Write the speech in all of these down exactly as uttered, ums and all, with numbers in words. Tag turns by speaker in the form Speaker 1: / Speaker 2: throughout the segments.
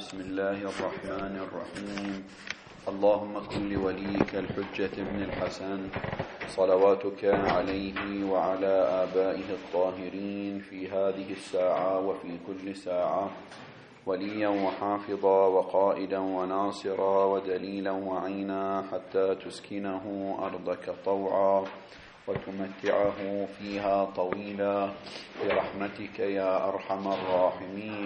Speaker 1: بسم الله الرحمن الرحيم. اللهم كن لوليك الحجة بن الحسن صلواتك عليه وعلى آبائه الطاهرين في هذه الساعة وفي كل ساعة وليا وحافظا وقائدا وناصرا ودليلا وعينا حتى تسكنه أرضك طوعا وتمتعه فيها طويلا برحمتك يا أرحم الراحمين.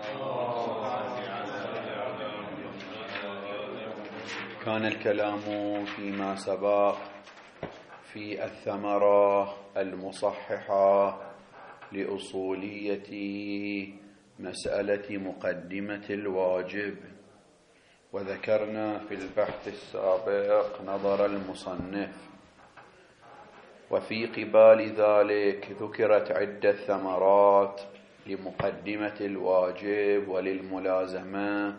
Speaker 1: كان الكلام فيما سبق في الثمرة المصححة لأصولية مسألة مقدمة الواجب، وذكرنا في البحث السابق نظر المصنف، وفي قبال ذلك ذكرت عدة ثمرات لمقدمة الواجب وللملازمة.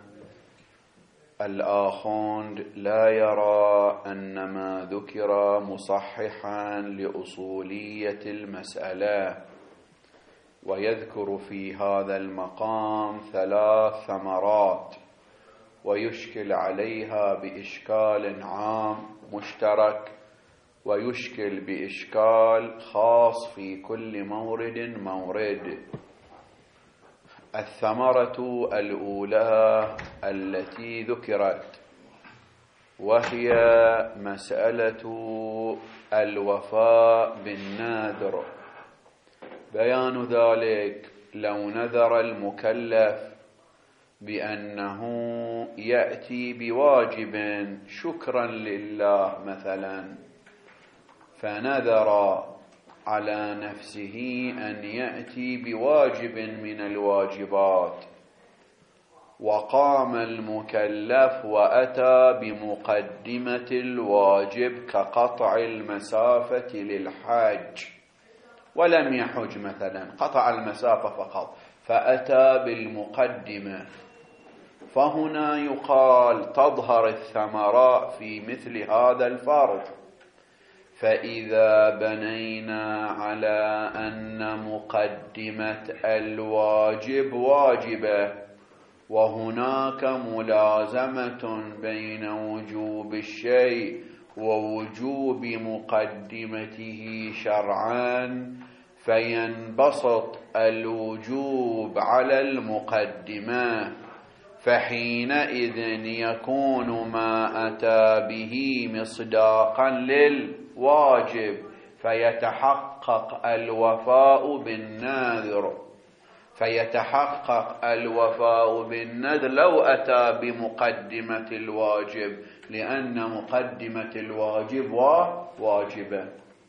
Speaker 1: الآخوند لا يرى أن ما ذكر مصححا لأصولية المسألة، ويذكر في هذا المقام ثلاث ثمرات ويشكل عليها بإشكال عام مشترك، ويشكل بإشكال خاص في كل مورد مورد. الثمرة الأولى التي ذكرت وهي مسألة الوفاء بالنذر، بيان ذلك لو نذر المكلف بأنه يأتي بواجب شكرا لله مثلا، فنذر على نفسه أن يأتي بواجب من الواجبات، وقام المكلف وأتى بمقدمة الواجب كقطع المسافة للحج، ولم يحج مثلا، قطع المسافة فقط فأتى بالمقدمة، فهنا يقال تظهر الثمرة في مثل هذا الفرض. فإذا بنينا على أن مقدمة الواجب واجبة، وهناك ملازمة بين وجوب الشيء ووجوب مقدمته شرعا، فينبسط الوجوب على المقدمة، فحينئذ يكون ما أتى به مصداقا للواجب، فيتحقق الوفاء بالنذر فيتحقق الوفاء بالنذر لو أتى بمقدمة الواجب، لأن مقدمة الواجب واجبة،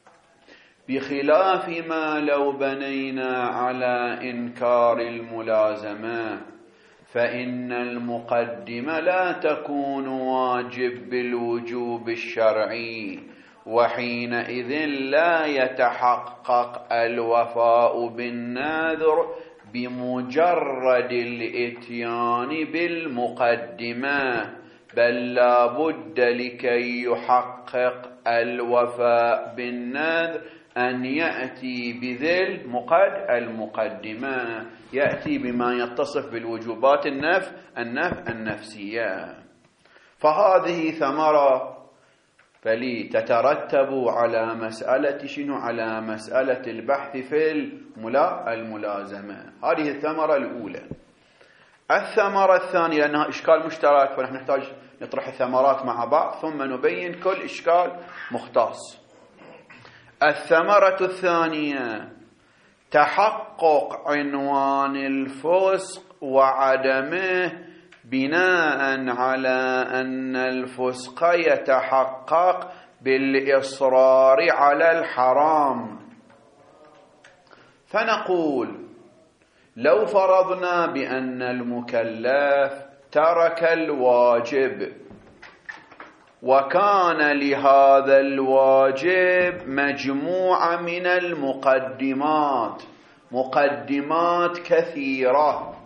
Speaker 1: بخلاف ما لو بنينا على إنكار الملازمة، فإن المقدمة لا تكون واجب بالوجوب الشرعي، وحينئذ لا يتحقق الوفاء بالنذر بمجرد الإتيان بالمقدمة، بل لا بد لكي يحقق الوفاء بالنذر أن يأتي بذل المقدمة، يأتي بما يتصف بالوجوبات النف النف النفسية. فهذه ثمرة فلي تترتب على مسألة شنو؟ على مسألة البحث في الملازمة. هذه الثمرة الأولى. الثمرة الثانية لأنها إشكال مشترك، فنحن نحتاج نطرح الثمرات مع بعض ثم نبين كل إشكال مختص. الثمرة الثانية تحقق عنوان الفسق وعدمه بناء على أن الفسق يتحقق بالإصرار على الحرام. فنقول لو فرضنا بأن المكلف ترك الواجب، وكان لهذا الواجب مجموعة من المقدمات، مقدمات كثيرة،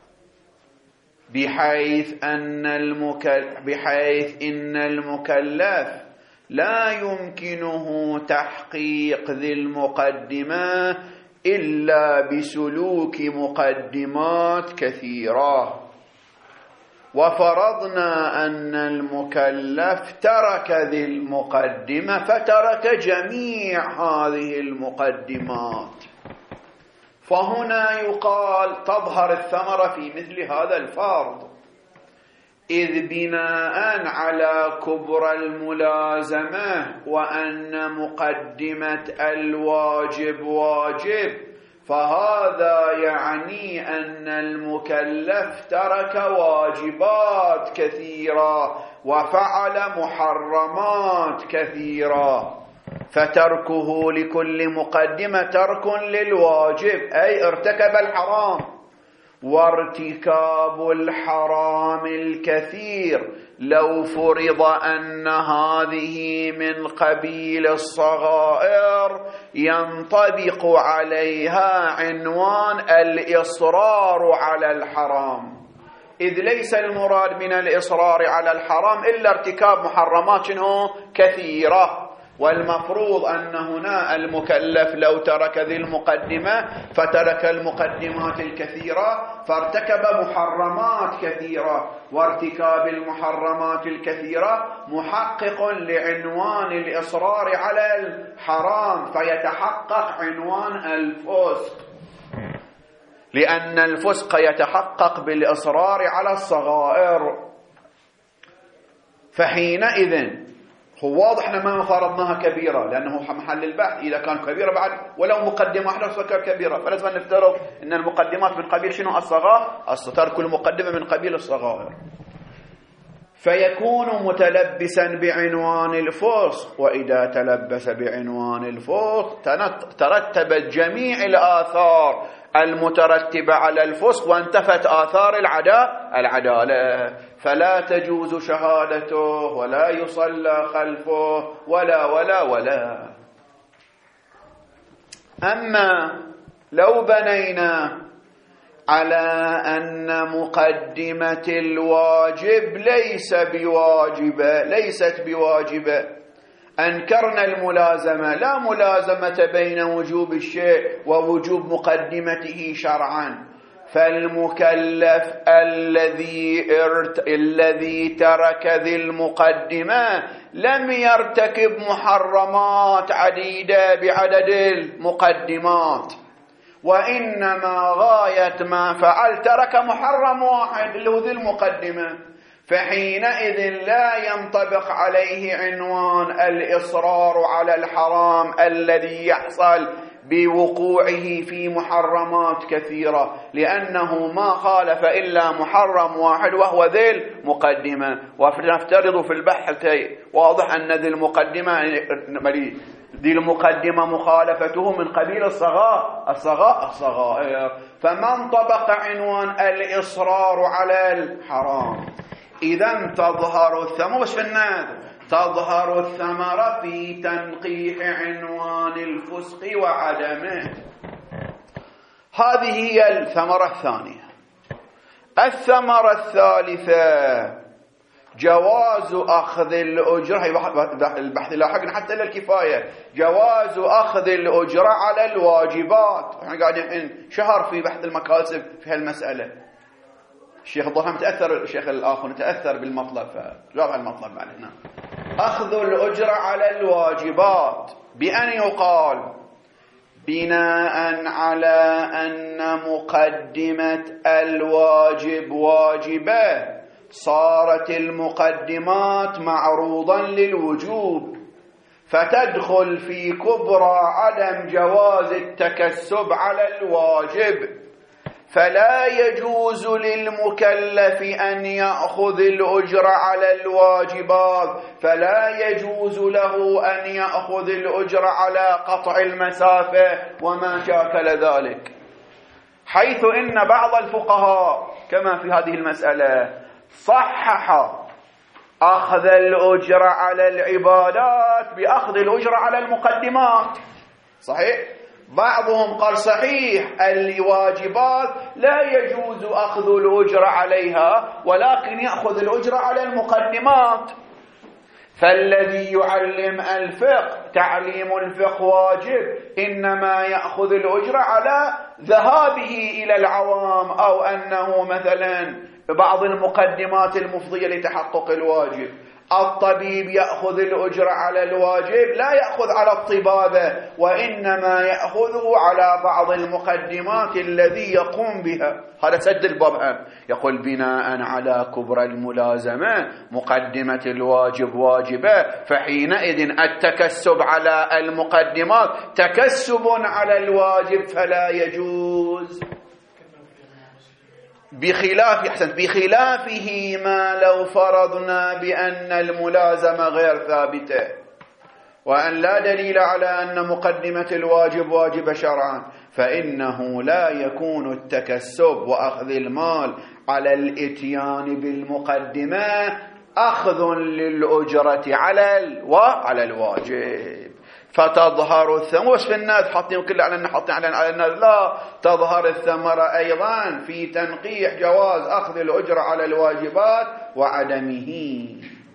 Speaker 1: بحيث أن المكلف بحيث إن المكلف لا يمكنه تحقيق ذي المقدمة إلا بسلوك مقدمات كثيرة. وفرضنا أن المكلف ترك ذي المقدمة فترك جميع هذه المقدمات، فهنا يقال تظهر الثمرة في مثل هذا الفرض، إذ بناء على كبر الملازمة وأن مقدمة الواجب واجب، فهذا يعني أن المكلف ترك واجبات كثيرة وفعل محرمات كثيرة، فتركه لكل مقدمة ترك للواجب، أي ارتكب الحرام. وارتكاب الحرام الكثير لو فرض أن هذه من قبيل الصغائر ينطبق عليها عنوان الإصرار على الحرام، إذ ليس المراد من الإصرار على الحرام إلا ارتكاب محرمات كثيرة، والمفروض أن هنا المكلف لو ترك ذي المقدمة فترك المقدمات الكثيرة فارتكب محرمات كثيرة، وارتكاب المحرمات الكثيرة محقق لعنوان الإصرار على الحرام، فيتحقق عنوان الفسق، لأن الفسق يتحقق بالإصرار على الصغائر. فحينئذ هو واضح أن ما فرضناها كبيرة، لأنه محل البحث إذا كان كبيرة بعد ولو مقدمة واحدة فكر كبيرة، فلازم نفترض أن المقدمات من قبيل شنو؟ الصغائر، ترك المقدمة من قبيل الصغائر، فيكون متلبسا بعنوان الفسق. وإذا تلبس بعنوان الفسق ترتبت جميع الآثار المترتبة على الفسق وانتفت آثار العدالة، فلا تجوز شهادته ولا يصلى خلفه ولا ولا ولا. أما لو بنينا على أن مقدمة الواجب ليس بواجبة ليست بواجبة، أنكرنا الملازمة، لا ملازمة بين وجوب الشيء ووجوب مقدمته شرعا، فالمكلف الذي ارت... الذي ترك ذي المقدمة لم يرتكب محرمات عديدة بعدد المقدمات، وإنما غاية ما فعل ترك محرم واحد اللي هو ذي المقدمة، فحينئذ لا ينطبق عليه عنوان الإصرار على الحرام الذي يحصل بوقوعه في محرمات كثيرة، لأنه ما خالف إلا محرم واحد وهو ذي المقدمة. ونفترض في البحث واضح أن ذي المقدمة ذي المقدمة مخالفته من قبيل الصغائر الصغائر الصغائر فمن طبق عنوان الإصرار على الحرام إذن تظهر الثمرة، مش في النادر، تظهر الثمرة في تنقيح عنوان الفسق وعدمه. هذه هي الثمرة الثانية. الثمرة الثالثة جواز أخذ الأجرة، البحث لاحقنا حتى للكفاية، جواز أخذ الأجرة على الواجبات. احنا قاعدين شهر في بحث المكاسب في هالمسألة، الشيخ الضحى متأثر، الشيخ الآخر متأثر بالمطلب، فجاب على المطلب بعد هنا. أخذ الأجرة على الواجبات بأن يقال بناء على أن مقدمة الواجب واجبة صارت المقدمات معروضا للوجوب، فتدخل في كبرى عدم جواز التكسب على الواجب، فلا يجوز للمكلف أن يأخذ الأجر على الواجبات، فلا يجوز له أن يأخذ الأجر على قطع المسافة وما شاكل ذلك، حيث إن بعض الفقهاء كما في هذه المسألة صحح أخذ الأجر على العبادات بأخذ الأجر على المقدمات. صحيح؟ بعضهم قال صحيح الواجبات لا يجوز أخذ الأجر عليها ولكن يأخذ الأجر على المقدمات، فالذي يعلم الفقه تعليم الفقه واجب، إنما يأخذ الأجر على ذهابه إلى العوام أو أنه مثلا بعض المقدمات المفضية لتحقق الواجب. الطبيب يأخذ الأجرة على الواجب، لا يأخذ على الطبابة، وإنما يأخذه على بعض المقدمات الذي يقوم بها. هذا سد الباب. يقول بناء على كبرى الملازمة مقدمة الواجب واجبة، فحينئذ التكسب على المقدمات تكسب على الواجب فلا يجوز. بخلاف أحسنت بخلافه ما لو فرضنا بأن الملازمة غير ثابتة، وأن لا دليل على أن مقدمة الواجب واجب شرعا، فإنه لا يكون التكسب وأخذ المال على الإتيان بالمقدمة أخذ للأجرة على وعلى الواجب. فتظهر الثمرة في الناس حاطين كل على حاطين على الناس، لا تظهر الثمرة أيضا في تنقيح جواز أخذ الأجرة على الواجبات وعدمه.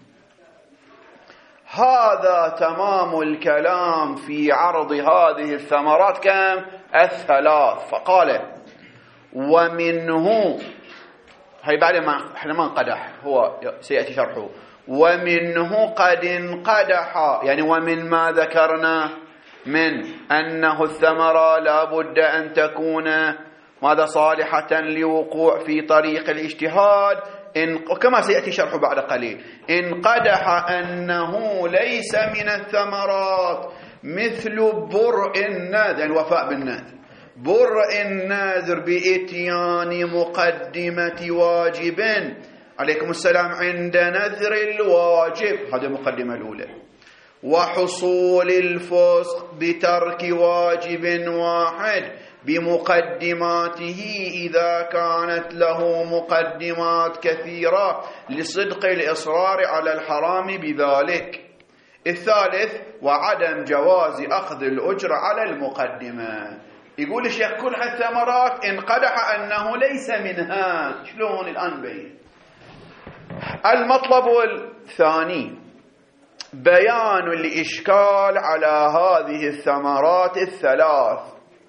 Speaker 1: هذا تمام الكلام في عرض هذه الثمرات كم؟ الثلاث. فقال ومنه، هي بعد ما احنا ما انقدح، هو سيأتي شرحه. ومنه قد انقدح، يعني ومن ما ذكرنا من أنه الثمرة لا بد أن تكون ماذا صالحة لوقوع في طريق الاجتهاد، إن كما سيأتي شرحه بعد قليل. انقدح أنه ليس من الثمرات مثل برء الناذر، يعني الوفاء بالناذر، برء الناذر بإتيان مقدمة واجب عليكم السلام عند نذر الواجب، هذه المقدمة الأولى، وحصول الفسق بترك واجب واحد بمقدماته إذا كانت له مقدمات كثيرة لصدق الإصرار على الحرام بذلك. الثالث وعدم جواز أخذ الأجر على المقدمة. يقول الشيخ كل هالثمرات انقدح أنه ليس منها. شلون الآن بين؟ المطلب الثاني بيان الإشكال على هذه الثمرات الثلاث،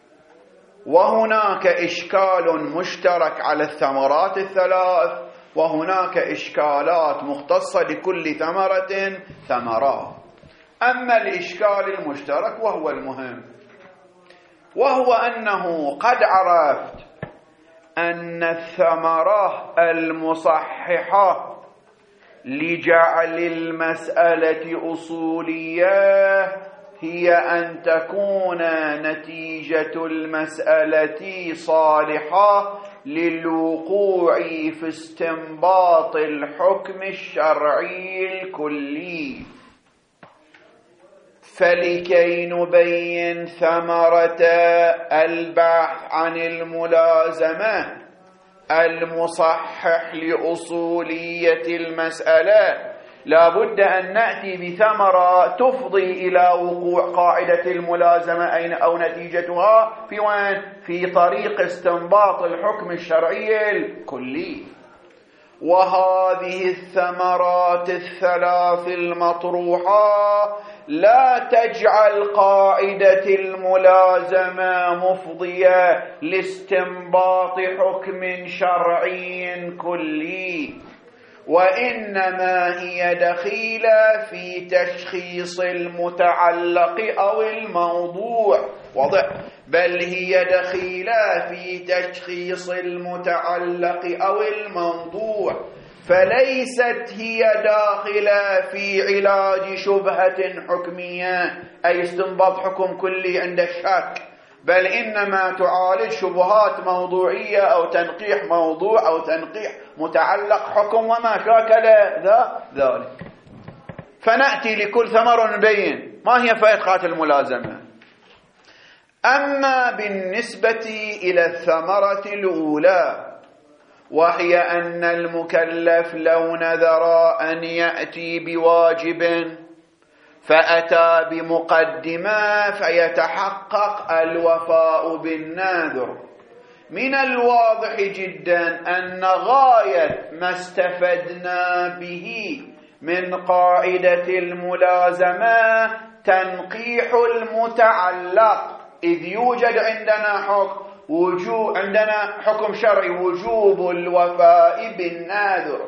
Speaker 1: وهناك إشكال مشترك على الثمرات الثلاث، وهناك إشكالات مختصة لكل ثمرة ثمرات. أما الإشكال المشترك وهو المهم، وهو أنه قد عرفت أن الثمرة المصححة لجعل المسألة أصولية هي أن تكون نتيجة المسألة صالحة للوقوع في استنباط الحكم الشرعي الكلي. فلكي نبين ثمرة البحث عن الملازمة المصحح لأصولية المسألة لا بد أن نأتي بثمرة تفضي إلى وقوع قاعدة الملازمة أين أو نتيجتها في وين؟ في طريق استنباط الحكم الشرعي الكلي. وهذه الثمرات الثلاث المطروحة لا تجعل قاعدة الملازمة مفضية لاستنباط حكم شرعي كلي، وإنما هي دخيلة في تشخيص المتعلق أو الموضوع. واضح؟ بل هي دخيلة في تشخيص المتعلق أو الموضوع، فليست هي داخلة في علاج شبهة حكمية أي استنباط حكم كلي عند الشك، بل إنما تعالج شبهات موضوعية أو تنقيح موضوع أو تنقيح متعلق حكم وما شاكل ذلك. فنأتي لكل ثمر نبين ما هي فائدة الملازمة. أما بالنسبة إلى الثمرة الأولى، وهي أن المكلف لو نذر أن يأتي بواجب فأتى بمقدمة فيتحقق الوفاء بالنذر، من الواضح جدا أن غاية ما استفدنا به من قاعدة الملازمة تنقيح المتعلق، إذ يوجد عندنا حكم وجوب، عندنا حكم شرعي وجوب الوفاء بالناذر،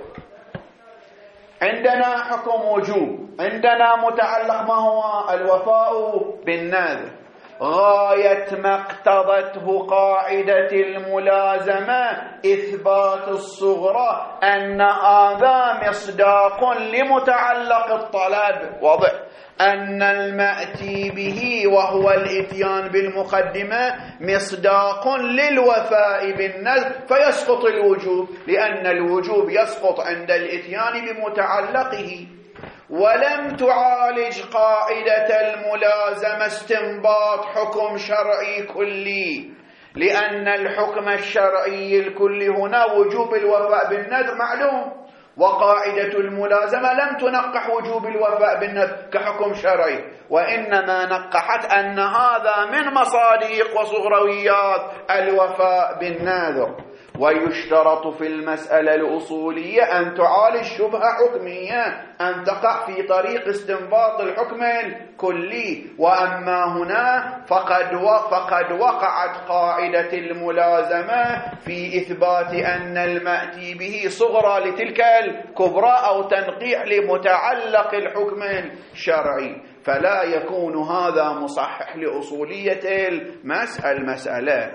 Speaker 1: عندنا حكم وجوب، عندنا متعلق ما هو الوفاء بالناذر. غاية ما اقتضته قاعدة الملازمة إثبات الصغرى أن هذا مصداق لمتعلق الطلب. واضح أن المأتي به وهو الإتيان بالمقدمة مصداق للوفاء بالنذر، فيسقط الوجوب، لأن الوجوب يسقط عند الإتيان بمتعلقه. ولم تعالج قاعدة الملازمة استنباط حكم شرعي كلي، لأن الحكم الشرعي الكلي هنا وجوب الوفاء بالنذر معلوم، وقاعدة الملازمة لم تنقح وجوب الوفاء بالنذر كحكم شرعي، وإنما نقحت أن هذا من مصادق وصغرويات الوفاء بالنذر. ويشترط في المسألة الأصولية أن تعالج شبهة حكمية، أن تقع في طريق استنباط الحكم الكلي. وأما هنا فقد فقد وقعت قاعدة الملازمة في إثبات أن المأتي به صغرى لتلك الكبرى أو تنقيح لمتعلق الحكم الشرعي، فلا يكون هذا مصحح لأصولية المسألة.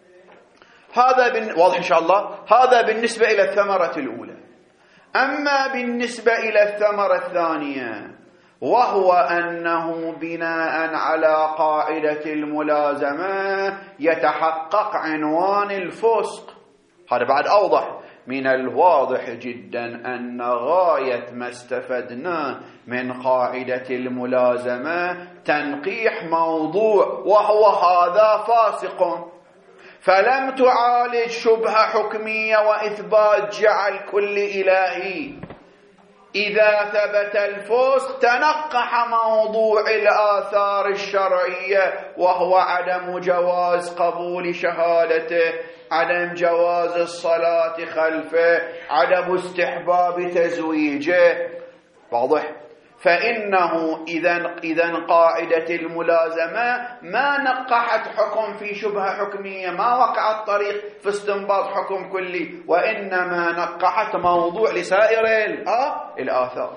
Speaker 1: هذا بن... واضح إن شاء الله. هذا بالنسبة إلى الثمرة الأولى. أما بالنسبة إلى الثمرة الثانية، وهو أنه بناء على قاعدة الملازمة يتحقق عنوان الفسق. هذا بعد أوضح. من الواضح جدا أن غاية ما استفدنا من قاعدة الملازمة تنقيح موضوع، وهو هذا فاسق، فلم تعالج شبهة حكمية وإثبات جعل كل إلهي. إذا ثبت الفسق تنقح موضوع الآثار الشرعية، وهو عدم جواز قبول شهادته، عدم جواز الصلاة خلفه، عدم استحباب تزويجه. واضح؟ فإنه إذن إذن قاعدة الملازمة ما نقحت حكم في شبهة حكمية، ما وقعت طريق في استنباط حكم كلي، وإنما نقحت موضوع لسائر الآثار.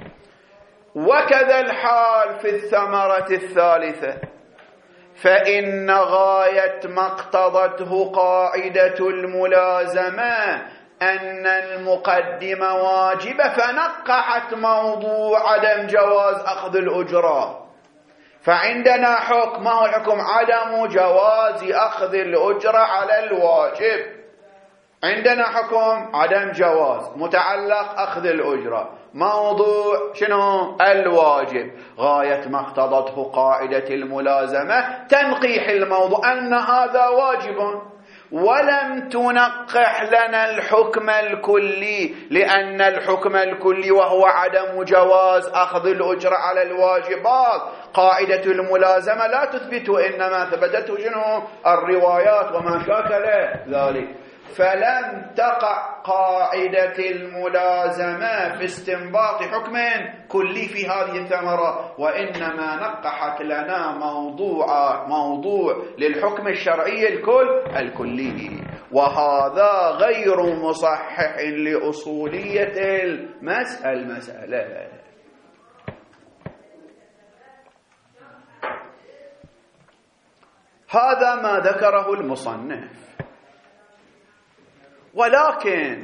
Speaker 1: وكذا الحال في الثمرة الثالثة، فإن غاية ما اقتضته قاعدة الملازمة أن المقدمة واجبة، فنقحت موضوع عدم جواز أخذ الأجرة. فعندنا حكم، ما هو الحكم؟ عدم جواز أخذ الأجرة على الواجب. عندنا حكم عدم جواز متعلق أخذ الأجرة، موضوع شنو؟ الواجب. غاية ما اقتضته قاعدة الملازمة تنقيح الموضوع أن هذا واجب، ولم تنقح لنا الحكم الكلي، لأن الحكم الكلي وهو عدم جواز أخذ الأجرة على الواجبات قاعدة الملازمة لا تثبت، إنما ثبتته شنو؟ الروايات وما شاكل ذلك. فلم تقع قاعدة الملازمة في استنباط حكم كلي في هذه الثمرة، وإنما نقحت لنا موضوع موضوع للحكم الشرعي الكل الكلي، وهذا غير مصحح لأصولية المسألة. هذا ما ذكره المصنف. ولكن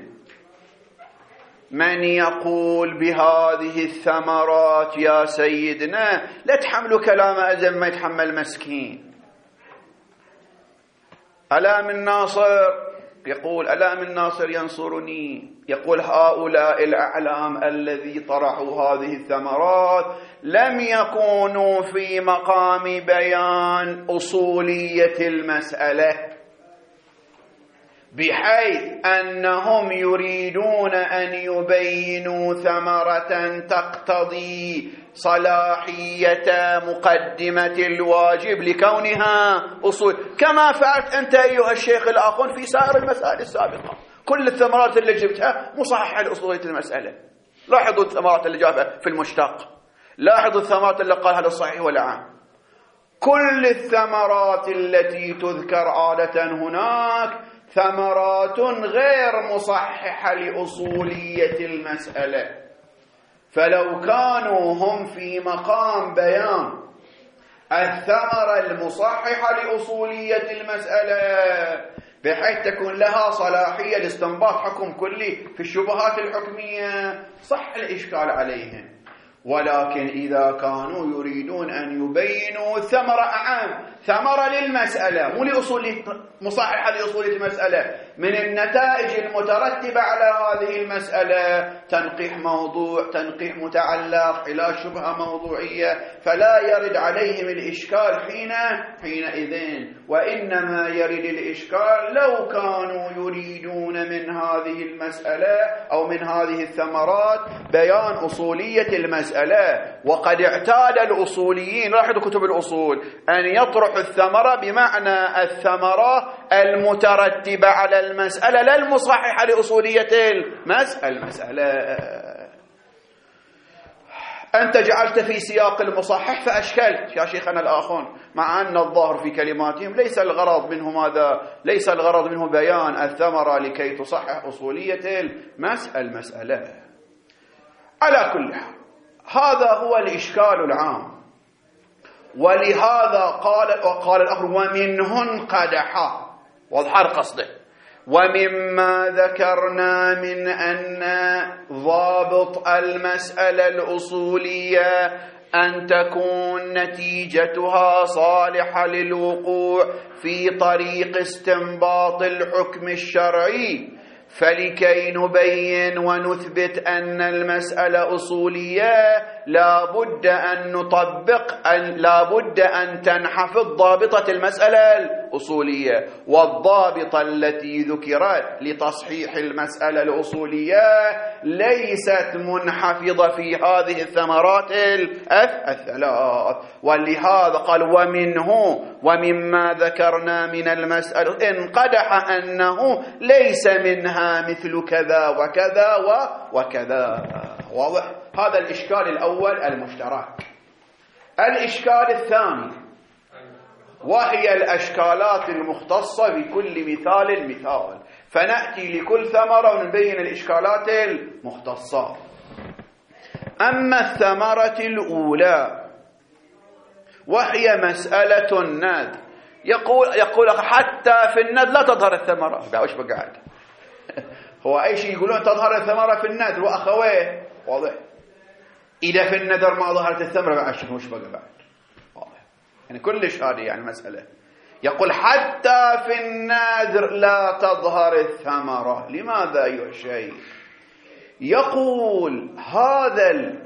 Speaker 1: من يقول بهذه الثمرات يا سيدنا لا تحملوا كلام أزم ما يتحمل مسكين. ألام الناصر يقول ألام الناصر ينصرني، يقول هؤلاء الأعلام الذي طرحوا هذه الثمرات لم يكونوا في مقام بيان أصولية المسألة، بحيث أنهم يريدون أن يبينوا ثمرة تقتضي صلاحية مقدمة الواجب لكونها أصول، كما فعلت أنت أيها الشيخ الآخر في سائر المسائل السابقة. كل الثمرات اللي جبتها مصححة لأصولية المسألة. لاحظوا الثمرات اللي جابها في المشتق، لاحظوا الثمرات اللي قالها للصحيح والعام، كل الثمرات التي تذكر عادة هناك ثمرات غير مصححة لأصولية المسألة، فلو كانوا هم في مقام بيان الثمرة المصححة لأصولية المسألة بحيث تكون لها صلاحية لاستنباط حكم كلي في الشبهات الحكمية، صح الإشكال عليهم. ولكن إذا كانوا يريدون أن يبينوا ثمرة أعم، ثمرة للمسألة مو لأصول مصححة لأصول المسألة، من النتائج المترتبة على هذه المسألة تنقيح موضوع، تنقيح متعلق، إلى شبهة موضوعية، فلا يرد عليهم الإشكال حين حينئذ. وإنما يرد الإشكال لو كانوا يريدون من هذه المسألة أو من هذه الثمرات بيان أصولية المسألة. وقد اعتاد الأصوليين، لاحظوا كتب الأصول، أن يطرحوا الثمرة بمعنى الثمرة المترتبة على المسألة لا المصححة لأصولية المسألة. أنت جعلت في سياق المصحح فأشكلت يا شيخنا الآخون، مع أن الظاهر في كلماتهم ليس الغرض منه ماذا؟ ليس الغرض منه بيان الثمرة لكي تصحح أصولية المسألة. على كل حال هذا هو الإشكال العام، ولهذا قال وقال الآخر ومنه انقدح، واظهر قصده، ومما ذكرنا من أن ضابط المسألة الأصولية أن تكون نتيجتها صالحة للوقوع في طريق استنباط الحكم الشرعي، فلكي نبين ونثبت أن المسألة أصولية لا بد أن نطبق أن لا بد أن تنحفظ ضابطة المسألة الأصولية، والضابطة التي ذكرت لتصحيح المسألة الأصولية ليست منحفظة في هذه الثمرات الثلاث. ولهذا قال ومنه ومما ذكرنا من المسألة انقدح أنه ليس منها مثل كذا وكذا وكذا. واضح؟ هذا الإشكال الأول المشترك. الإشكال الثاني وهي الأشكالات المختصة بكل مثال مثال، فنأتي لكل ثمرة ونبين الإشكالات المختصة. أما الثمرة الأولى وهي مسألة النذر، يقول يقول حتى في النذر لا تظهر الثمرة. ده وش بقعد هو أي شيء يقولون تظهر الثمرة في النذر وأخويه. واضح؟ إذا في النذر ما ظهرت الثمرة بعد شنو وش بقى بعد؟ واضح؟ يعني كلش هذه يعني مسألة. يقول حتى في النذر لا تظهر الثمرة. لماذا يا شيخ؟ يقول هذا ال...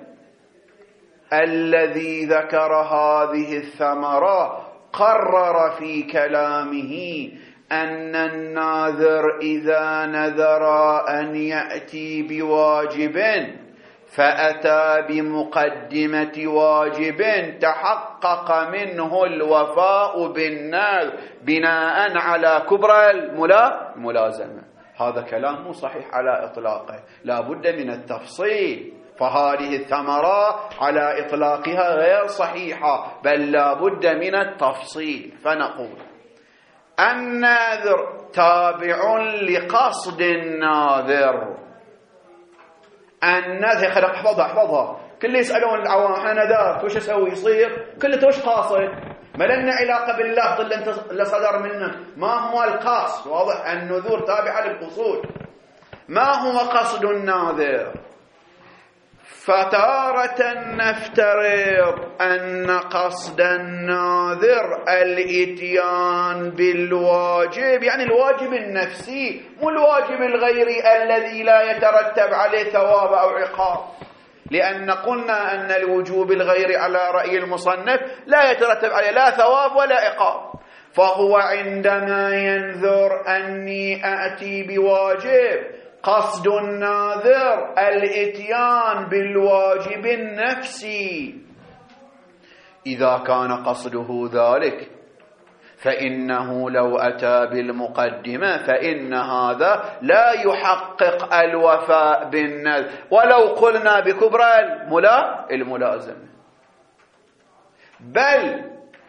Speaker 1: الذي ذكر هذه الثمرة قرر في كلامه أن الناذر إذا نذر أن يأتي بواجب فأتى بمقدمة واجب تحقق منه الوفاء بالنذر بناء على كبرى الملازمة. هذا كلام مو صحيح على إطلاقه، لا بد من التفصيل. فهذه الثمرة على إطلاقها غير صحيحة، بل لا بد من التفصيل. فنقول الناذر تابع لقصد الناذر. الناذر خلق احفظها احفظها كل يسألون العوام احنا نذرت وش اسوي يصير؟ كل توش قاصد؟ ما لنا علاقة بالله طل انت اللي صدر منك. ما هو القصد؟ واضح؟ النذور تابعة للقصود. ما هو قصد الناذر؟ فتارة نفترض أن قصد الناذر الإتيان بالواجب، يعني الواجب النفسي مو الواجب الغيري الذي لا يترتب عليه ثواب أو عقاب، لأن قلنا أن الوجوب الغيري على رأي المصنف لا يترتب عليه لا ثواب ولا عقاب. فهو عندما ينذر أني أأتي بواجب قصد الناذر الإتيان بالواجب النفسي. إذا كان قصده ذلك فإنه لو أتى بالمقدمة فإن هذا لا يحقق الوفاء بالنذر ولو قلنا بكبرى الملازمة، بل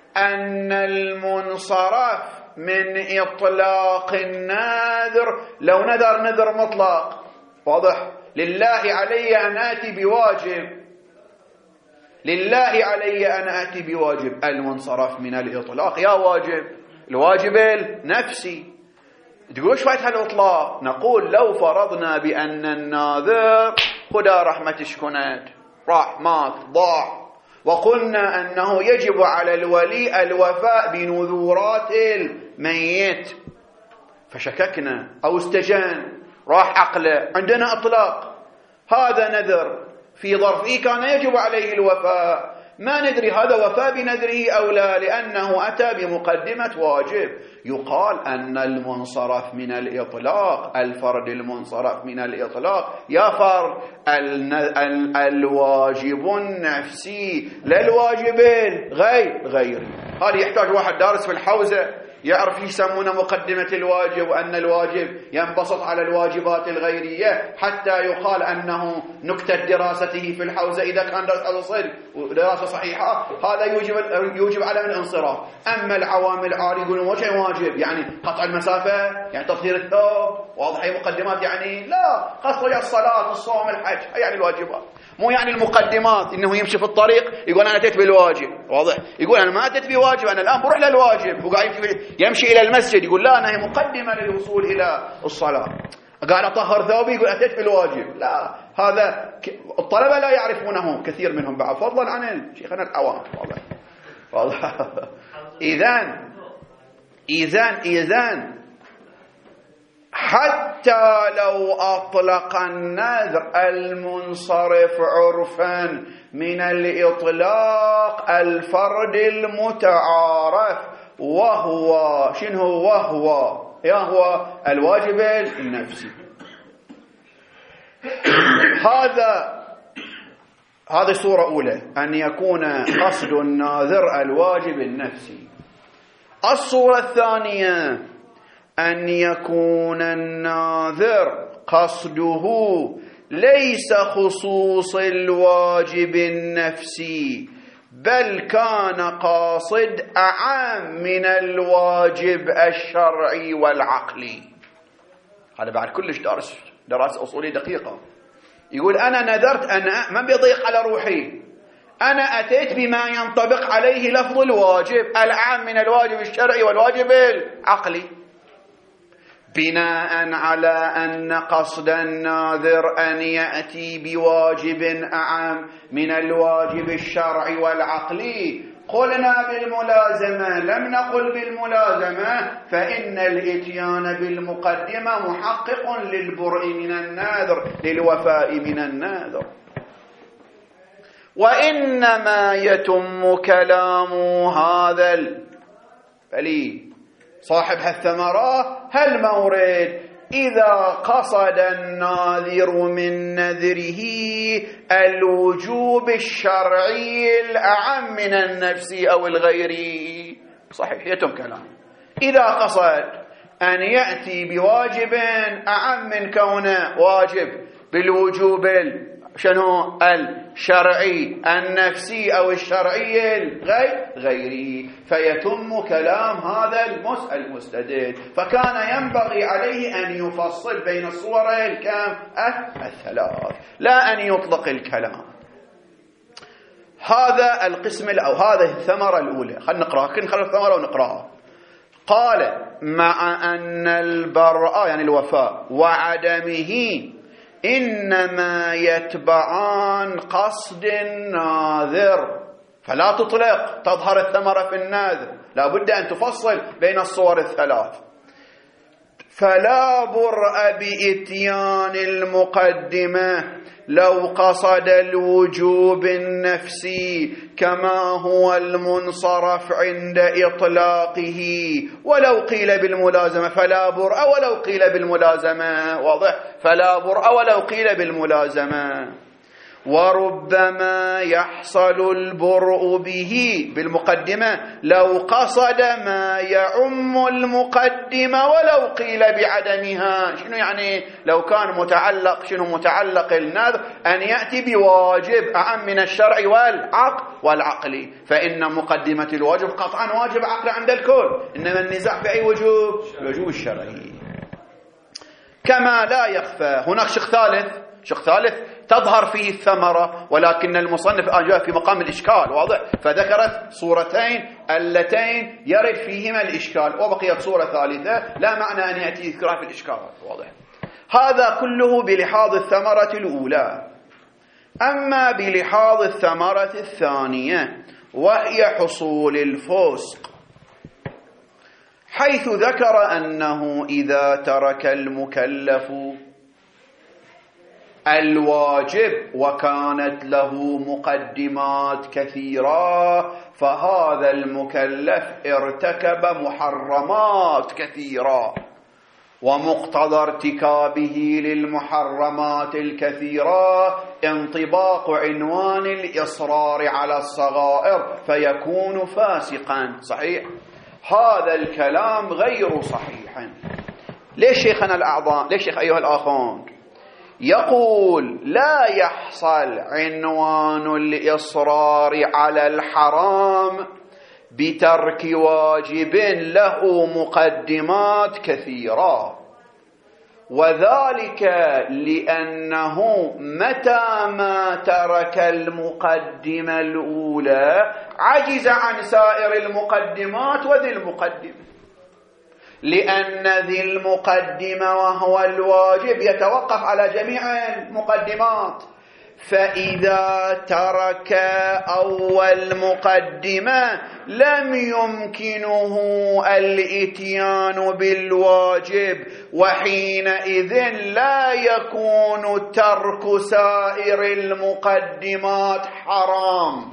Speaker 1: أن المنصرف من إطلاق الناذر، لو نذر نذر مطلق واضح، لله علي أن آتي بواجب، لله علي أن آتي بواجب، المنصرف من الإطلاق يا واجب، الواجب النفسي. تقول ايش فايت هالإطلاق؟ نقول لو فرضنا بأن الناذر خدا رحمة شكنت راح مات ضاع، وقلنا أنه يجب على الولي الوفاء بنذورات الميت، فشككنا أو استجان راح عقله، عندنا إطلاق، هذا نذر في ظرفه كان يجب عليه الوفاء، ما ندري هذا وفاء بنذره أو لا، لأنه أتى بمقدمة واجب. يقال أن المنصرف من الإطلاق، الفرد المنصرف من الإطلاق يا فرد ال ال الواجب النفسي لا الواجب الغير غيري. هذا يحتاج واحد دارس في الحوزة يعرف يسمونه مقدمة الواجب، وأن الواجب ينبسط على الواجبات الغيرية، حتى يقال أنه نكتة دراسته في الحوزة إذا كان دراسة صدق ودراسة صحيحة هذا يوجب يوجب على الانصراف. أما العوام العاري يقولون وش واجب؟ يعني قطع المسافة، يعني تطهير الثوب، واضح هي مقدمات، يعني لا، قصد الصلاة الصوم الحج، يعني الواجبات، مو يعني المقدمات انه يمشي في الطريق يقول انا اتيت بالواجب، واضح، يقول انا ما اتيت بواجب، انا الان بروح للواجب، وقاعد يمشي, يمشي الى المسجد يقول لا انا هي مقدمه للوصول الى الصلاه، قاعد اطهر ثوبي يقول اتيت بالواجب، لا، هذا الطلبه لا يعرفونه كثير منهم بعد، فضلا عن شيخنا العوام، واضح واضح. اذن اذن اذن حتى لو أطلق النذر المنصرف عرفا من الإطلاق الفرد المتعارف، وهو شنو هو؟ وهو يا هو الواجب النفسي. هذا هذه صورة أولى، أن يكون قصد الناذر الواجب النفسي. الصورة الثانية أن يكون الناذر قصده ليس خصوص الواجب النفسي، بل كان قاصد أعم من الواجب الشرعي والعقلي. هذا بعد كلش دارس دراسة أصولية دقيقة. يقول أنا نذرت، أنا ما بيضيق على روحي، أنا أتيت بما ينطبق عليه لفظ الواجب الأعم من الواجب الشرعي والواجب العقلي، بناء على أن قصد الناذر أن يأتي بواجب أعم من الواجب الشرعي والعقلي. قلنا بالملازمة، لم نقل بالملازمة، فإن الإتيان بالمقدمة محقق للبرء من الناذر، للوفاء من الناذر. وإنما يتم كلام هذا الفلي صاحب الثمرة هالمورد إذا قصد الناذر من نذره الوجوب الشرعي الأعم من النفسي أو الغيري. صحيح يتم كلام إذا قصد أن يأتي بواجب أعم من كونه واجب بالوجوب شنو الشرعي النفسي أو الشرعي الغير غيري، فيتم كلام هذا المستدل. فكان ينبغي عليه أن يفصل بين الصور الكام الثلاث، لا أن يطلق الكلام. هذا القسم أو هذه الثمرة الأولى. خلينا نقرأها، كن خلال الثمرة ونقرأها. قال مع أن البراء يعني الوفاء وعدمه إنما يتبعان قصد الناذر، فلا تطلق تظهر الثمرة في الناذر، لا بد أن تفصل بين الصور الثلاث. فلا برء بإتيان المقدمة لو قصد الوجوب النفسي كما هو المنصرف عند إطلاقه، ولو قيل بالملازمة فلا برء ولو قيل بالملازمة، واضح، فلا برء ولو قيل بالملازمة. وربما يحصل البرء به بالمقدمة لو قصد ما يعم المقدمة ولو قيل بعدمها. شنو يعني لو كان متعلق شنو متعلق النذر أن يأتي بواجب أعم من الشرع والعقل والعقل، فإن مقدمة الواجب قطعا واجب عقل عند الكل، إنما النزاع في أي وجوب؟ الوجوب الشرعي. كما لا يخفى هناك شق ثالث، شق ثالث تظهر فيه الثمرة، ولكن المصنف جاء في مقام الإشكال واضح، فذكرت صورتين اللتين يرد فيهما الإشكال، وبقيت صورة ثالثة لا معنى أن يأتي ذكرها في الإشكال واضح. هذا كله بلحاظ الثمرة الأولى. أما بلحاظ الثمرة الثانية وهي حصول الفسق، حيث ذكر أنه إذا ترك المكلف الواجب وكانت له مقدمات كثيرة فهذا المكلف ارتكب محرمات كثيرة، ومقتضى ارتكابه للمحرمات الكثيرة انطباق عنوان الإصرار على الصغائر فيكون فاسقا. صحيح؟ هذا الكلام غير صحيح. ليش شيخنا الأعظم؟ ليش شيخ أيها الآخرون يقول لا يحصل عنوان الإصرار على الحرام بترك واجب له مقدمات كثيرة؟ وذلك لأنه متى ما ترك المقدمة الأولى عجز عن سائر المقدمات وذي المقدمة، لأن ذي المقدمة وهو الواجب يتوقف على جميع المقدمات، فإذا ترك أول مقدمة لم يمكنه الإتيان بالواجب، وحينئذ لا يكون ترك سائر المقدمات حرام.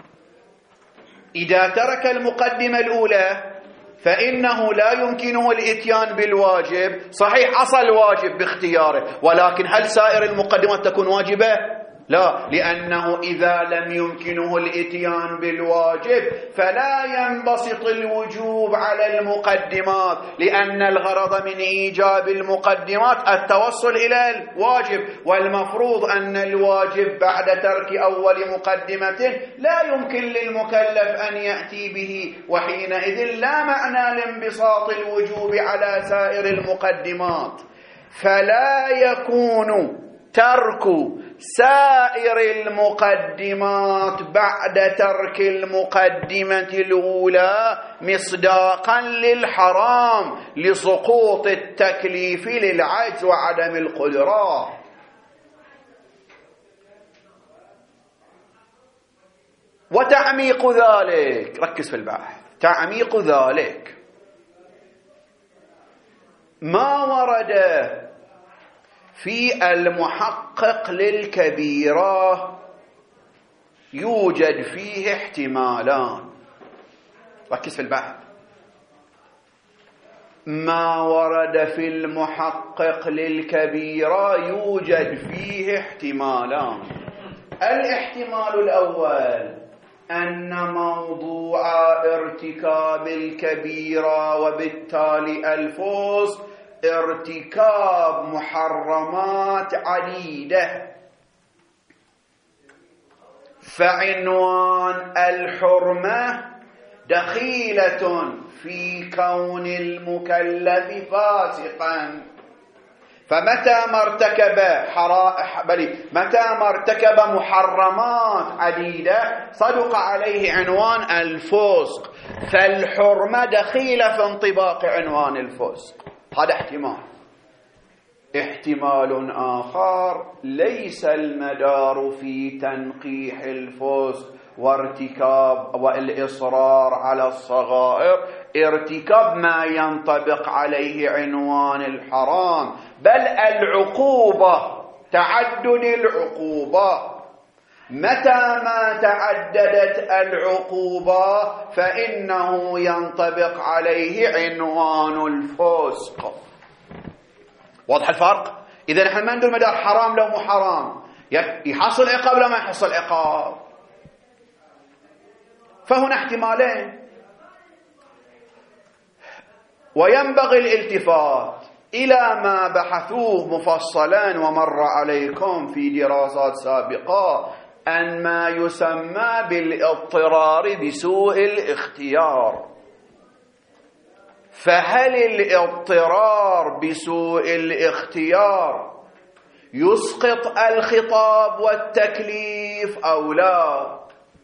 Speaker 1: إذا ترك المقدمة الأولى فإنه لا يمكنه الإتيان بالواجب، صحيح أصل واجب باختياره، ولكن هل سائر المقدمات تكون واجبة؟ لا، لأنه إذا لم يمكنه الإتيان بالواجب فلا ينبسط الوجوب على المقدمات، لأن الغرض من إيجاب المقدمات التوصل إلى الواجب، والمفروض أن الواجب بعد ترك أول مقدمة لا يمكن للمكلف أن يأتي به، وحينئذ لا معنى لانبساط الوجوب على سائر المقدمات، فلا يكون ترك سائر المقدمات بعد ترك المقدمة الأولى مصداقا للحرام لسقوط التكليف للعجز وعدم القدرة. وتعميق ذلك، ركز في البحث، تعميق ذلك ما ورد في المحقق للكبيرة يوجد فيه احتمالان. ركز في البحث. ما ورد في المحقق للكبيرة يوجد فيه احتمالان. الاحتمال الأول أن موضوع ارتكاب الكبيرة وبالتالي الفسق ارتكاب محرمات عديدة، فعنوان الحرمة دخيلة في كون المكلف فاسقا، فمتى ما ارتكب بل متى ما ارتكب محرمات عديدة صدق عليه عنوان الفسق، فالحرمة دخيلة في انطباق عنوان الفسق. هذا احتمال. احتمال آخر ليس المدار في تنقيح الفسق وارتكاب والإصرار على الصغائر ارتكاب ما ينطبق عليه عنوان الحرام، بل العقوبة، تعدد العقوبة. متى ما تعددت العقوبة فإنه ينطبق عليه عنوان الفسق. واضح الفرق؟ إذا نحن ما ندور مدار حرام لو مو حرام، يحصل عقاب لا ما يحصل عقاب. فهنا احتمالين. وينبغي الالتفات إلى ما بحثوه مفصلا ومر عليكم في دراسات سابقة أن ما يسمى بالاضطرار بسوء الاختيار. فهل الاضطرار بسوء الاختيار يسقط الخطاب والتكليف أو لا؟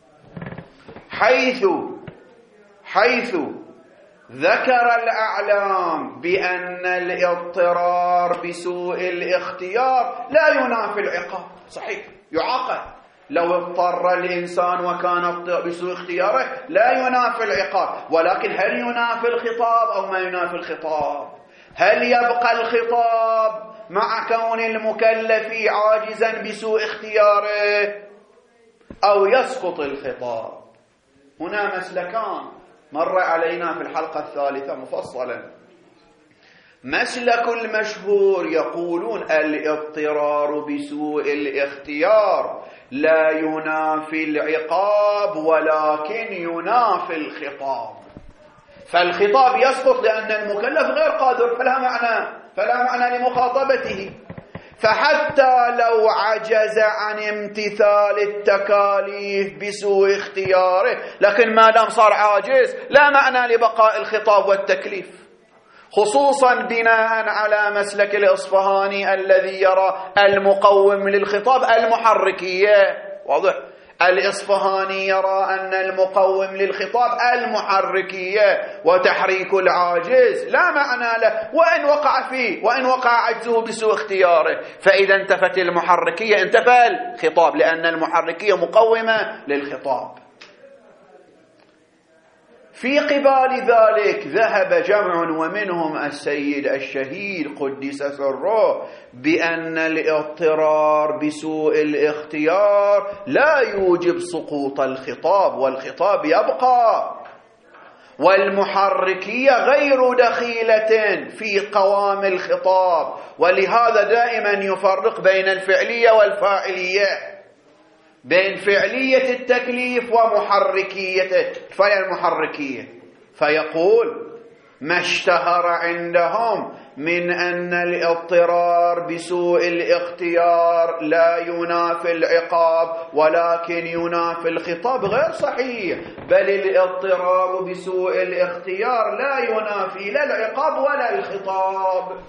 Speaker 1: حيث حيث ذكر الأعلام بأن الاضطرار بسوء الاختيار لا ينافي العقاب. صحيح يعاقب لو اضطر الإنسان وكان بسوء اختياره، لا ينافي العقاب، ولكن هل ينافي الخطاب أو ما ينافي الخطاب؟ هل يبقى الخطاب مع كون المكلف عاجزا بسوء اختياره أو يسقط الخطاب؟ هنا مسلكان مر علينا في الحلقة الثالثة مفصلا. مسلك المشهور يقولون الاضطرار بسوء الاختيار لا ينافي العقاب ولكن ينافي الخطاب. فالخطاب يسقط لأن المكلف غير قادر، فلا معنى فلا معنى لمخاطبته. فحتى لو عجز عن امتثال التكاليف بسوء اختياره، لكن ما دام صار عاجز لا معنى لبقاء الخطاب والتكليف، خصوصا بناء على مسلك الإصفهاني الذي يرى المقوم للخطاب المحركية. واضح؟ الإصفهاني يرى أن المقوم للخطاب المحركية، وتحريك العاجز لا معنى له وإن وقع فيه وإن وقع عجزه بسوء اختياره. فإذا انتفت المحركية انتفى الخطاب، لأن المحركية مقومة للخطاب. في قبال ذلك ذهب جمع ومنهم السيد الشهيد قدس سره بأن الاضطرار بسوء الاختيار لا يوجب سقوط الخطاب، والخطاب يبقى، والمحركية غير دخيلة في قوام الخطاب. ولهذا دائما يفرق بين الفعلية والفاعلية، بين فعلية التكليف ومحركيته. فهي المحركية، فيقول ما اشتهر عندهم من أن الاضطرار بسوء الاختيار لا ينافي العقاب ولكن ينافي الخطاب غير صحيح، بل الاضطرار بسوء الاختيار لا ينافي لا العقاب ولا الخطاب.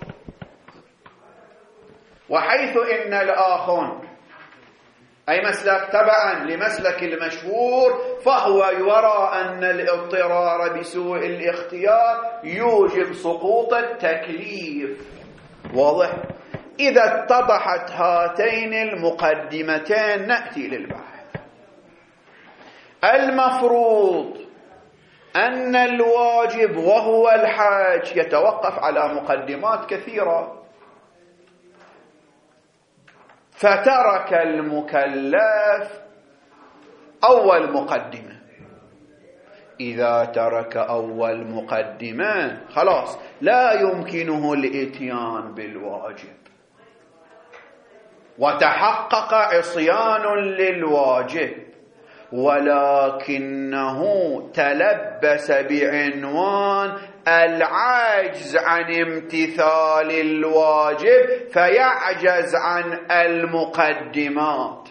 Speaker 1: وحيث إن الآخر أي مسلك تبعا لمسلك المشهور فهو يرى أن الاضطرار بسوء الاختيار يوجب سقوط التكليف. واضح؟ إذا اتضحت هاتين المقدمتين نأتي للبحث. المفروض أن الواجب وهو الحج يتوقف على مقدمات كثيرة، فترك المكلف أول مقدمة. إذا ترك أول مقدمة خلاص لا يمكنه الإتيان بالواجب، وتحقق عصيان للواجب، ولكنه تلبس بعنوان العجز عن امتثال الواجب فيعجز عن المقدمات،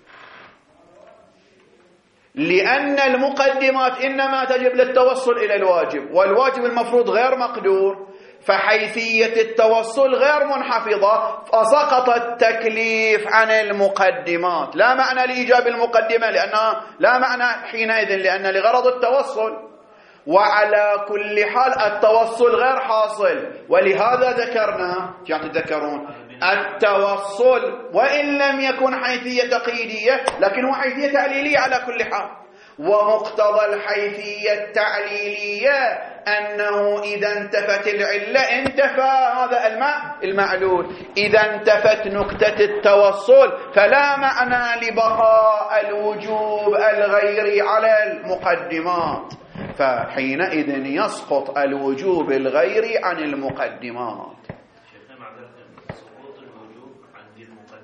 Speaker 1: لأن المقدمات إنما تجب للتوصل إلى الواجب، والواجب المفروض غير مقدور، فحيثية التوصل غير منحفظة، فسقط التكليف عن المقدمات. لا معنى لإيجاب المقدمة لأنها لا معنى حينئذ، لأن لغرض التوصل. وعلى كل حال التوصل غير حاصل، ولهذا ذكرنا يعني تذكرون التوصل وإن لم يكن حيثية تقييدية لكن هو حيثية تعليلية على كل حال. ومقتضى الحيثية التعليلية أنه إذا انتفت العلة انتفى هذا الماء المعلول. إذا انتفت نكتة التوصل فلا معنى لبقاء الوجوب الغيري على المقدمات، فحينئذ يسقط الوجوب الغيري عن المقدمات.
Speaker 2: شيخنا معذرة، سقوط الوجوب عن المقدمات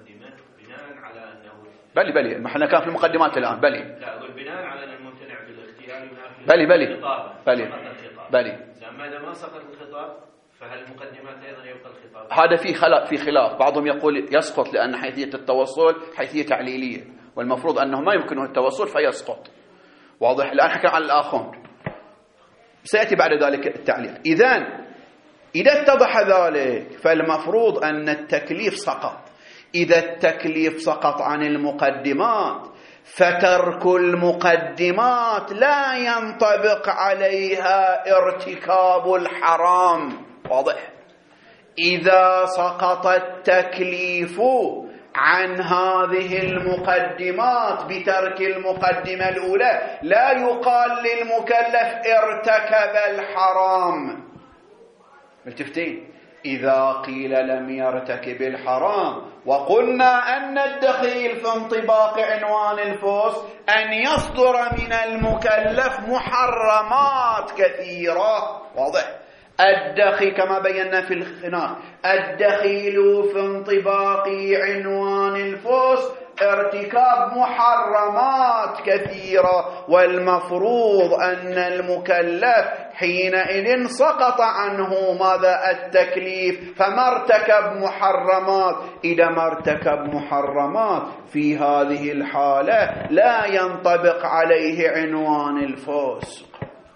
Speaker 2: المقدمة بناء على أنه
Speaker 1: بلي بلي احنا كان في المقدمات الآن بلي
Speaker 2: لا أقول بناء على أن الممتنع بالاختيار ينافي
Speaker 1: بلي بلي
Speaker 2: الخطاب
Speaker 1: بلي بلي
Speaker 2: لما إذا ما سقط الخطاب فهل المقدمات أيضا يبقى الخطاب؟
Speaker 1: هذا في خلاف في خلاف بعضهم يقول يسقط لأن حيثية التوصل حيثية تعليلية والمفروض أنه ما يمكنه التوصل فيسقط. واضح؟ الآن حكى عن الآخر سيأتي بعد ذلك التعليق. إذن إذا اتضح ذلك فالمفروض أن التكليف سقط. إذا التكليف سقط عن المقدمات فترك المقدمات لا ينطبق عليها ارتكاب الحرام. واضح؟ إذا سقط التكليف عن هذه المقدمات بترك المقدمة الأولى لا يقال للمكلف ارتكب الحرام. ملتفتين؟ إذا قيل لم يرتكب الحرام وقلنا أن الدخيل في انطباق عنوان الفصل أن يصدر من المكلف محرمات كثيرة. واضح؟ الدخيل كما بينا في الخناق الدخيل في انطباق عنوان الفصل ارتكاب محرمات كثيرة، والمفروض أن المكلف حينئذ سقط عنه ماذا؟ التكليف، فما ارتكب محرمات. إذا ما ارتكب محرمات في هذه الحالة لا ينطبق عليه عنوان الفسق.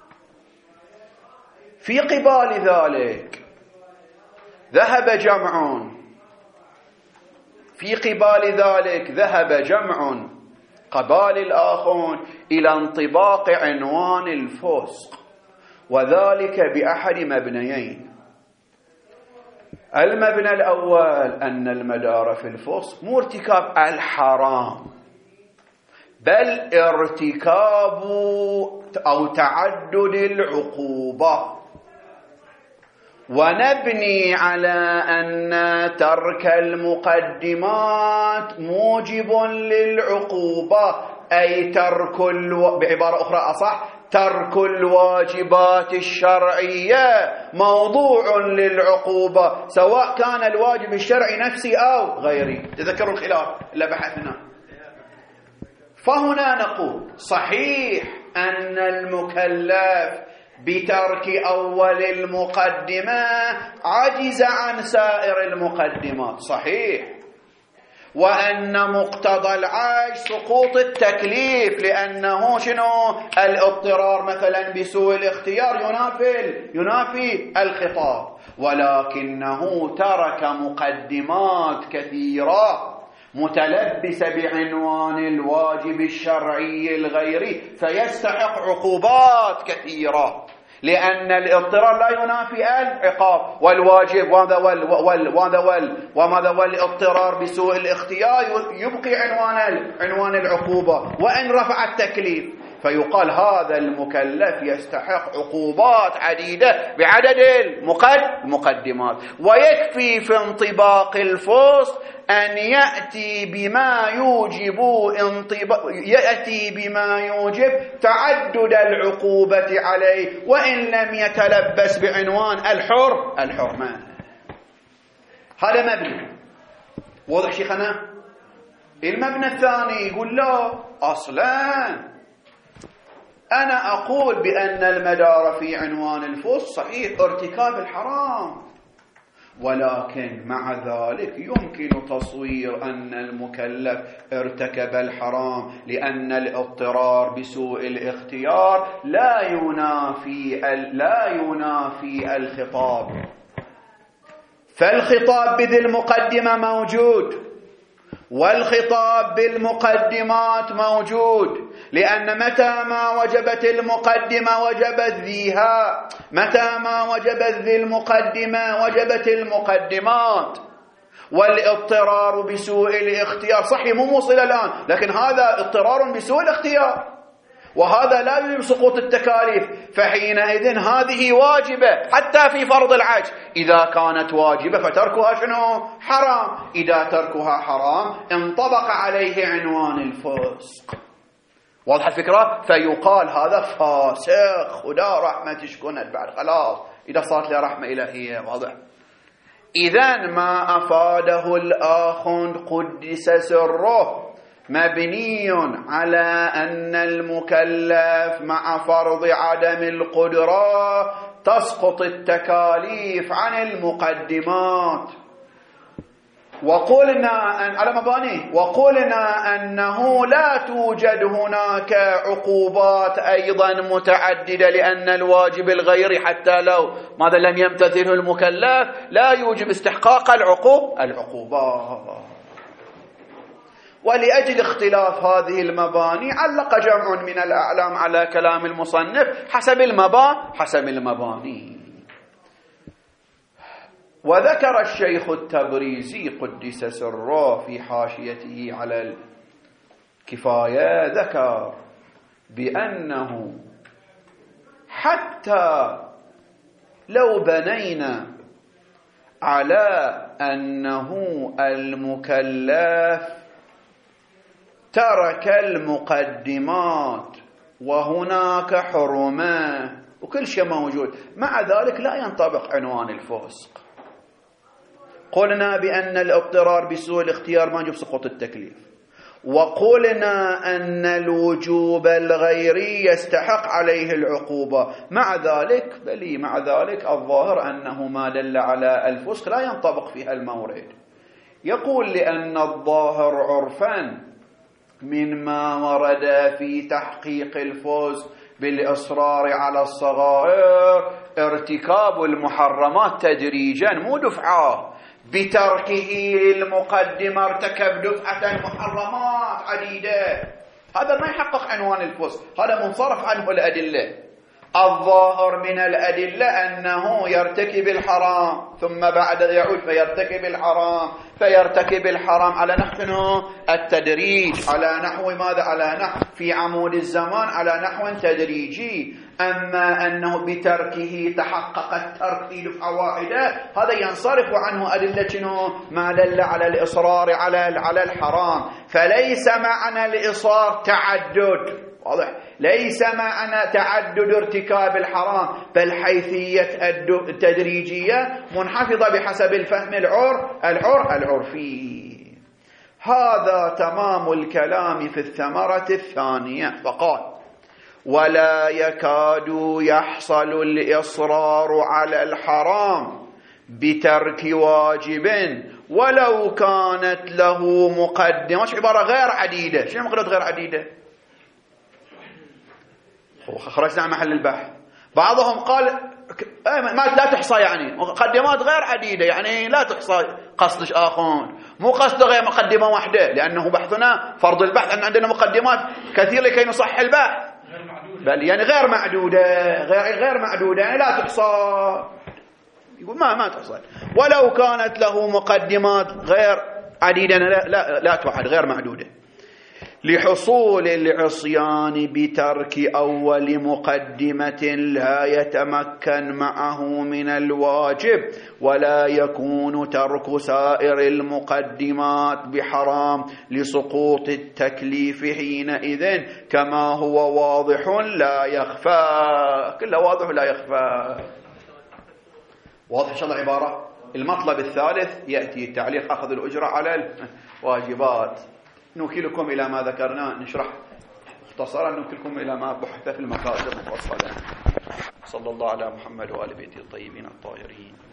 Speaker 1: في قبال ذلك ذهب جمع في قبال ذلك ذهب جمع قبال الآخرون إلى انطباق عنوان الفسق، وذلك بأحد مبنيين. المبنى الأول أن المدار في الفسق مو ارتكاب الحرام بل ارتكاب أو تعدد العقوبة، ونبني على أن ترك المقدمات موجب للعقوبة، أي ترك الو... بعبارة أخرى أصح ترك الواجبات الشرعية موضوع للعقوبة، سواء كان الواجب الشرعي نفسي أو غيري. تذكروا الخلاف اللي بحثنا. فهنا نقول صحيح أن المكلف بترك أول المقدمة عجز عن سائر المقدمات، صحيح، وأن مقتضى العجز سقوط التكليف، لأنه شنو؟ الاضطرار مثلا بسوء الاختيار ينافي ينافي الخطاب، ولكنه ترك مقدمات كثيرة متلبسة بعنوان الواجب الشرعي الغيري، فيستحق عقوبات كثيرة، لأن الاضطرار لا ينافي العقاب، والواجب وماذا وال وماذا والاضطرار بسوء الاختيار يبقي عنوان عنوان العقوبة وإن رفع التكليف، فيقال هذا المكلف يستحق عقوبات عديدة بعدد المقدمات. ويكفي في انطباق الفصل أن يأتي بما يوجب انطباق يأتي بما يوجب تعدد العقوبة عليه، وإن لم يتلبس بعنوان الحر الحرمان. هذا مبنى واضح شيخنا. المبنى الثاني يقول لا، أصلا أنا أقول بأن المدار في عنوان الفصل صحيح ارتكاب الحرام، ولكن مع ذلك يمكن تصوير أن المكلف ارتكب الحرام، لأن الاضطرار بسوء الاختيار لا ينافي لا ينافي الخطاب، فالخطاب بذي المقدمة موجود والخطاب بالمقدمات موجود، لأن متى ما وجبت المقدمة وجبت ذيها، متى ما وجبت ذي المقدمة وجبت المقدمات. والاضطرار بسوء الاختيار صحيح مو موصل الآن، لكن هذا اضطرار بسوء الاختيار، وهذا لا يوجب سقوط التكاليف، فحينئذ هذه واجبة حتى في فرض العجز. إذا كانت واجبة فتركها شنو؟ حرام. إذا تركها حرام انطبق عليه عنوان الفسق. واضح الفكرة؟ فيقال هذا فاسق، خدا رحمتش كنت بعد خلاص إذا صارت له رحمة إلهية. واضح؟ إذن ما أفاده الآخوند قدس سره مبني على أن المكلف مع فرض عدم القدرة تسقط التكاليف عن المقدمات. وقلنا أن على مبانيه وقلنا أنه لا توجد هناك عقوبات أيضا متعددة، لأن الواجب الغيري حتى لو ماذا لم يمتثله المكلف لا يوجب استحقاق العقوب العقوبات. ولأجل اختلاف هذه المباني علق جمع من الأعلام على كلام المصنف حسب المباني حسب المباني. وذكر الشيخ التبريزي قدس سره في حاشيته على الكفاية ذكر بأنه حتى لو بنينا على أنه المكلف ترك المقدمات وهناك حرمة وكل شيء موجود، مع ذلك لا ينطبق عنوان الفسق. قلنا بأن الاضطرار بسوء الاختيار ما يجب سقوط التكليف، وقلنا أن الوجوب الغيري يستحق عليه العقوبة، مع ذلك بلي مع ذلك الظاهر أنه ما دل على الفسق لا ينطبق فيها المورد. يقول لأن الظاهر عرفا مما ورد في تحقيق الفوز بالإصرار على الصغائر ارتكاب المحرمات تدريجا مو دفعة، بتركه المقدمة ارتكب دفعة محرمات عديدة، هذا ما يحقق عنوان الفسق، هذا منصرف عنه الأدلة. الظاهر من الأدلة أنه يرتكب الحرام ثم بعد يعود فيرتكب الحرام فيرتكب الحرام على نحو التدريج، على نحو ماذا؟ على نحو في عمود الزمان على نحو تدريجي. أما أنه بتركه تحقق الترك في دفعة واحدة هذا ينصرف عنه أدلة ما دل على الإصرار على على الحرام. فليس معنى الإصرار تعدد، واضح؟ ليس معنى تعدد ارتكاب الحرام، بل حيثية التدريجية منحفظة بحسب الفهم العر العر العرفي. هذا تمام الكلام في الثمرة الثانية. فقال: ولا يكاد يحصل الإصرار على الحرام بترك واجب ولو كانت له مقدمة. عبارة غير عديدة. شنو مقدمة غير عديدة؟ خرجنا عن محل البحث. بعضهم قال ما لا تحصى، يعني مقدمات غير عديدة، يعني لا تحصى. قصدش آخون مو قصده غير مقدمة واحدة، لأنه بحثنا فرض البحث أن عندنا مقدمات كثير لكي نصح البحث، بل يعني غير معدودة غير غير معدودة يعني لا تحصى. يقول ما ما تحصى ولو كانت له مقدمات غير عديدة لا لا, لا تعد غير معدودة، لحصول العصيان بترك أول مقدمة لا يتمكن معه من الواجب، ولا يكون ترك سائر المقدمات بحرام لسقوط التكليف حينئذ، كما هو واضح لا يخفى. كله واضح لا يخفى. واضح إن شاء الله العبارة. المطلب الثالث يأتي التعليق أخذ الأجرة على الواجبات. نوكلكم إلى ما ذكرنا، نشرح مختصرا نوكلكم إلى ما بحث في المقاصد مفصلا. صلى الله على محمد وآل بيته الطيبين الطاهرين.